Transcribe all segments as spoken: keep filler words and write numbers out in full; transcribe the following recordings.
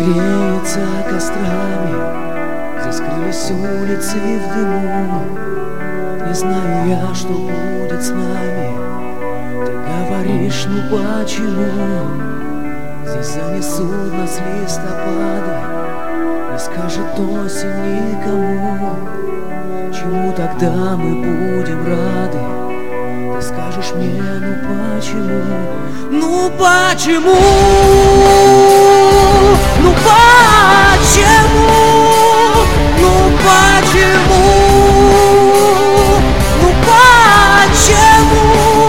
греется кострами, здесь скрылись улицы в дыму. Не знаю я, что будет с нами. Ты говоришь, ну почему? Здесь занесут нас листопады, не скажет осень никому. Чему тогда мы будем рады? Ты скажешь мне, ну почему? Ну почему? Ну почему? Ну почему? Ну почему?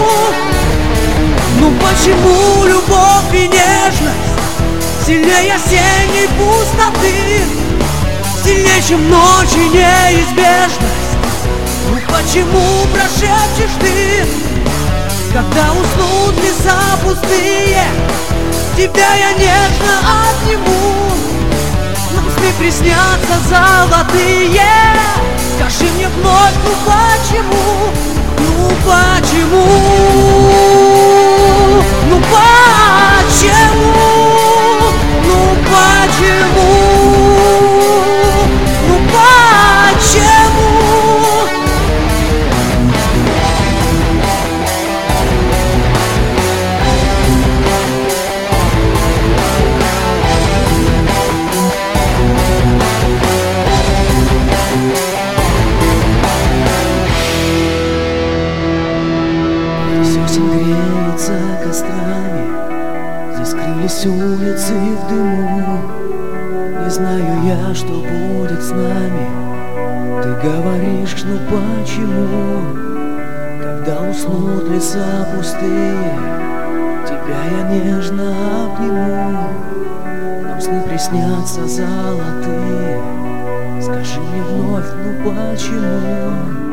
Ну почему любовь и нежность сильнее осенней пустоты, сильнее, чем ночь и неизбежность? Ну почему прошепчешь ты, когда уснут леса пустые? Тебя я нежно обниму, нам сны приснятся золотые. Скажи мне вновь, ну почему? Ну почему? Ну почему? Ну почему? Ну почему? Осень греется кострами, здесь скрылись улицы в дыму. Не знаю я, что будет с нами. Ты говоришь, ну почему? Когда уснут леса пустые, тебя я нежно обниму, нам сны приснятся золотые. Скажи мне вновь, ну почему?